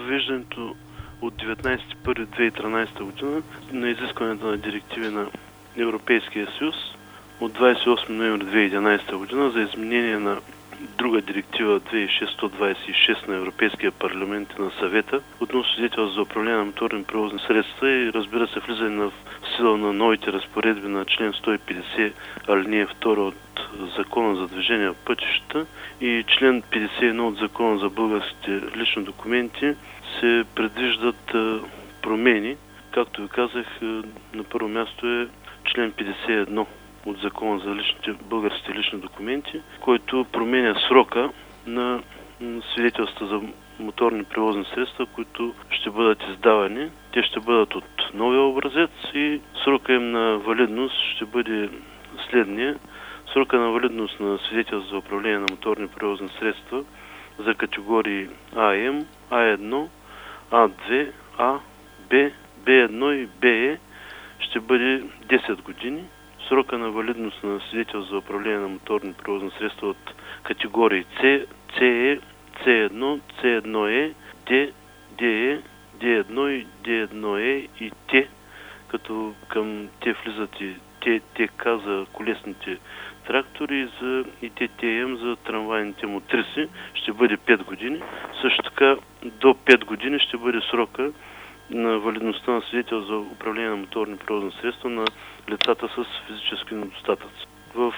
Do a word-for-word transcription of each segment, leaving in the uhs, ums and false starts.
въвеждането от деветнайсети януари две хиляди и тринайсета година на изискването на директиви на Европейския съюз от двайсет и осми ноември две хиляди и единайсета година за изменение на друга директива две хиляди шестстотин двайсет и шест на Европейския парламент и на съвета относно свидетелство за управление на моторни превозни средства и, разбира се, влизане на сила на новите разпоредби на член сто и петдесет алинея втора от Закона за движение по пътищата и член петдесет и едно от Закона за българските лични документи се предвиждат промени. Както ви казах, на първо място е член петдесет и едно от Закона за личните, българските лични документи, който променя срока на свидетелства за моторни превозни средства, които ще бъдат издавани. Те ще бъдат от новия образец и срока им на валидност ще бъде следния. Срока на валидност на свидетелство за управление на моторни превозни средства за категории А М, А едно, А две, А, Б, Б едно и Б Е ще бъде десет години. Срока на валидност на свидетелство за управление на моторни превозни средства от категории С, С Е, С едно, С едно Е, Д, Д Е, Д едно и Д едно Е и Т, като към те влизат и Т Т К за колесните трактори за, и Т Т М за трамвайните мотриси, ще бъде пет години. Също така до пет години ще бъде срока на валидността на свидетел за управление на моторни превозни средства на лицата с физически недостатъци. В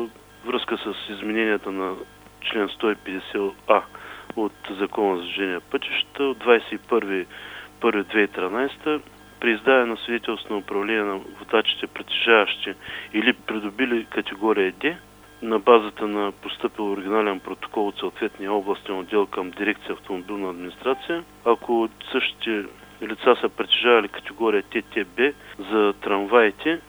е, връзка с измененията на член сто и петдесет А от Закона за движение по пътищата от двайсет и първи януари две хиляди и тринайсета при издаване на свидетелство на управление на водачите, притежаващи или придобили категория Д, на базата на постъпил оригинален протокол от съответния областен отдел към дирекция автомобилна администрация, ако същите лица са притежавали категория Т Т Б за трамваите,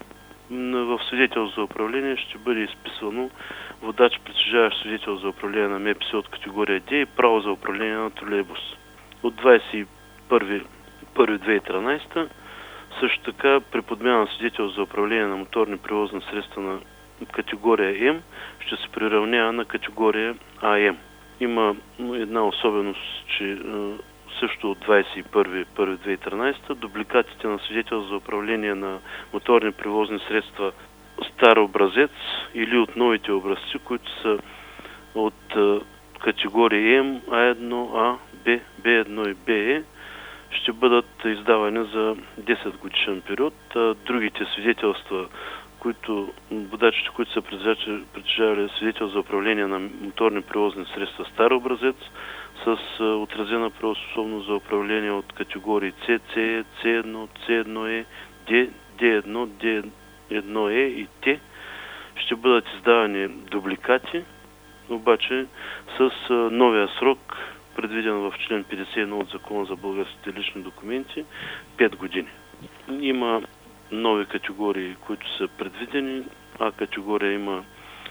в свидетел за управление ще бъде изписано водач, притежаващ свидетел за управление на М П С от категория Д и право за управление на тролейбус. От двайсет и първи януари две хиляди и тринайсета също така при подмяна на свидетел за управление на моторни превозни средства на категория М ще се приравнява на категория А М. Има една особеност, че също от двайсет и първи януари две хиляди и тринайсета дубликатите на свидетел за управление на моторни превозни средства стар образец или от новите образци, които са от категории М, А едно, А, Б, Б едно и Б Е, ще бъдат издавани за десет годишен период. Другите свидетелства, които водачите, които са притежавали свидетел за управление на моторни превозни средства стар образец с отразена правоспособност за управление от категории С, С Е, С едно, С едно Е, Д, Д едно, Д едно Е и Т, ще бъдат издавани дубликати, обаче с новия срок, предвиден в член петдесет и едно от Закона за българските лични документи, пет години. Има нови категории, които са предвидени. А категория има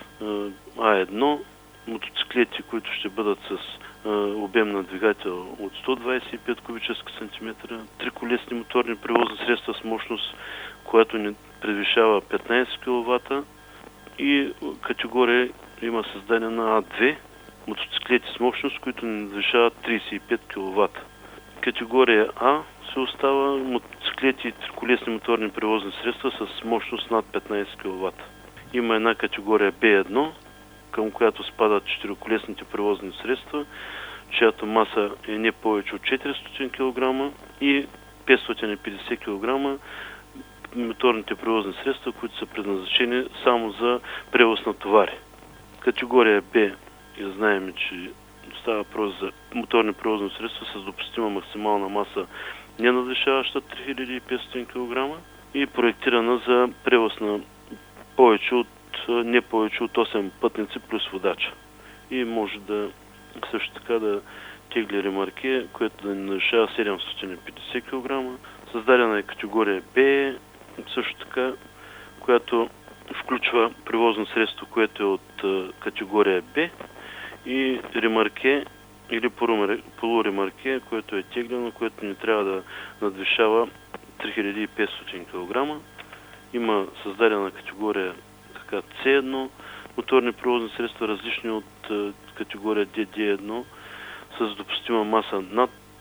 А едно, мотоциклети, които ще бъдат с обем на двигател от сто двайсет и пет кубически сантиметра, триколесни моторни превозни средства с мощност, която не превишава петнайсет киловата, и категория има създадена А две, мотоциклети с мощност, които не надвишават трийсет и пет киловата. Категория А се остава мотоциклети и триколесни моторни превозни средства с мощност над петнайсет киловата. Има една категория Б едно, към която спадат четириколесните превозни средства, чиято маса е не повече от четиристотин килограма, и петстотин и петдесет килограма моторните превозни средства, които са предназначени само за превоз на товари. Категория Б, знаем, че става въпрос за моторни превозни средства с допустима максимална маса, не надвишаваща три хиляди и петстотин килограма и проектирана за превоз на повече от, не повече от осем пътници плюс водача. И може да също така да тегли ремарке, което да не надвишава седемстотин и петдесет килограма. Създадена е категория Б, също така, която включва превозно средство, което е от категория Б, и ремарке или полуремарке, което е теглено, което не трябва да надвишава три хиляди и петстотин килограма. Има създадена категория така С едно, моторни превозни средства, различни от категория Д Д едно, с допустима маса над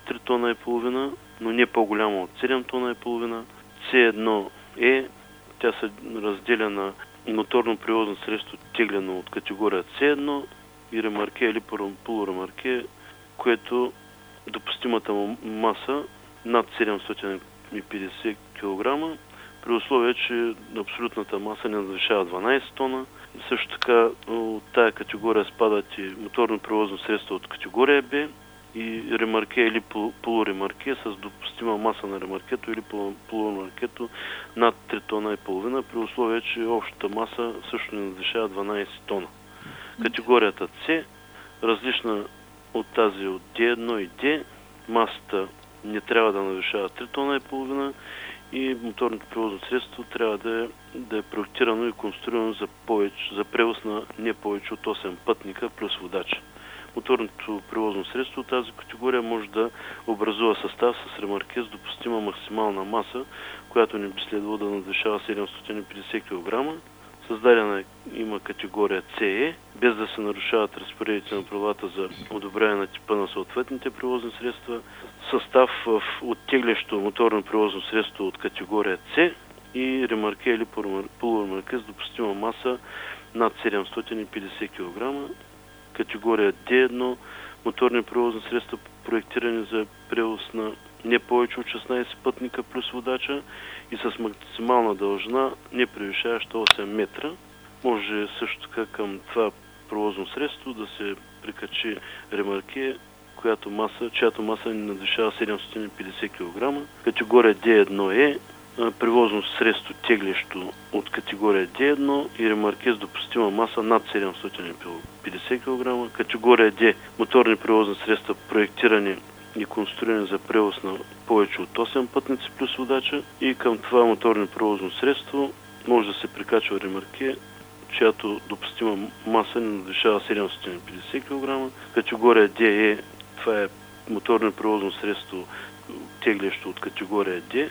три тона и половина, но не по-голяма от седем тона и половина. С едно Е, тя се разделя на моторно превозно средство теглено от категория С едно и ремарке или полуремарке, което допустимата му маса над седемстотин и петдесет килограма, при условие, че абсолютната маса не надвишава дванадесет тона. Също така от тая категория спадат и моторно превозно средство от категория Б и ремарке или полуремарке с допустима маса на ремаркето или полуремаркето над три тона и половина, при условие, че общата маса също не надвишава дванадесет тона. Категорията С, различна от тази от Д едно и Д, масата не трябва да надвишава три тона и половина и моторното превозно средство трябва да е, да е проектирано и конструирано за, повече, за превоз на не повече от осем пътника плюс водача. Моторното превозно средство от тази категория може да образува състав с ремарке с допустима максимална маса, която не би следвало да надвишава седемстотин и петдесет килограма. Създадена има категория С Е, без да се нарушават разпоредбите на правилата за одобряване на типа на съответните превозни средства. Състав в оттеглящо моторно превозно средство от категория С и ремарке или полуремарке с допустима маса над седемстотин и петдесет килограма. Категория Д едно моторни превозни средства, проектирани за превоз на не повече от шестнадесет пътника плюс водача и с максимална дължина, не превишаваща осем метра. Може също така към това превозно средство да се прикачи ремарке, която маса, чиято маса не надвишава седемстотин и петдесет килограма. Категория Д едно е превозно средство теглещо от категория Д едно и ремарке с допустима маса над седемстотин и петдесет килограма. Категория Д моторни превозни средства, проектирани и конструирани за превоз на повече от осем пътници плюс водача и към това моторно превозно средство може да се прикачва ремарке, чиято допустима маса не надвишава седемстотин и петдесет килограма. Категория Д е, това е моторно превозно средство теглещо от категория Д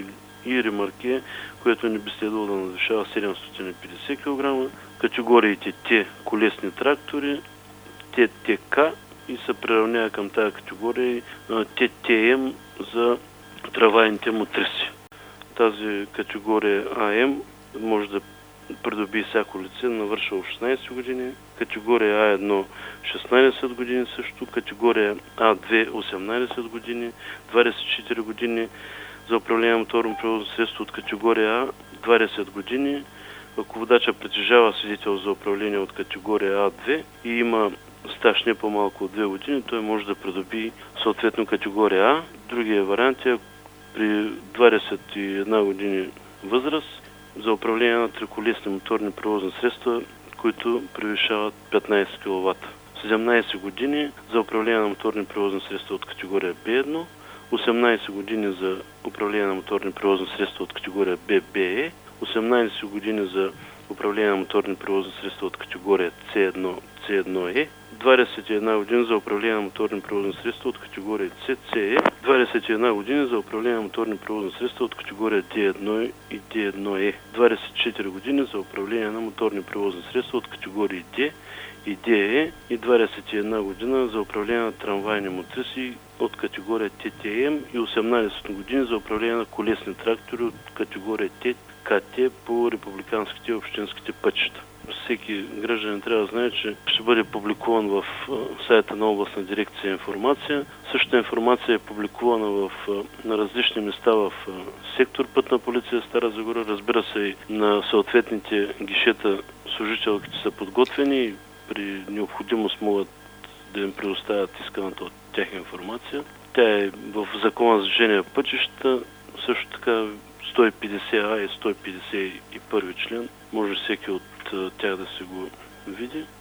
и ремарке, което не би следвало да надвишава седемстотин и петдесет килограма. Категориите Т колесни трактори, Т Т К и се приравнява към тази категория Т Т М за трамвайните мотриси. Тази категория А М може да придобие всяко лице, навършило шестнадесет години. Категория А едно шестнадесет години също. Категория А две осемнадесет години. двадесет и четири години за управление на моторно превозно средство от категория А, двадесет години. Ако водача притежава свидетел за управление от категория А две и има стаж не по-малко от две години, той може да придобие съответно категория А. Другия вариант е при двадесет и една години възраст за управление на триколесни моторни превозни средства, които превишават петнадесет киловата. седемнадесет години за управление на моторни превозни средства от категория Б едно, осемнадесет години за управление на моторни превозни средства от категория Б Б Е, осемнадесет години за управление на моторни превозни средства от категория С едно С едно Е, двадесет и една години за управление на моторни превозни средства от категория С С Е, двадесет и една години за управление на моторни превозни средства от категория Д едно и Д едно Е, двадесет и четири години за управление на моторни превозни средства от категории Д и Д Е и двадесет и една година за управление на трамвайни мотриси от категория Т Т М и осемнадесет години за управление на колесни трактори от категория Т К Т по републиканските и общинските пътища. Всеки гражданин трябва да знае, че ще бъде публикуван в сайта на областна дирекция информация. Същата информация е публикувана в, на различни места в сектор Пътна полиция Стара Загора. Разбира се, и на съответните гишета служителките са подготвени и при необходимост могат да им предоставят исканата от тях информация. Тя е в Закона за движение по пътищата, също така сто и петдесет А и сто и петдесет и първи член. Може всеки от тях да се го види.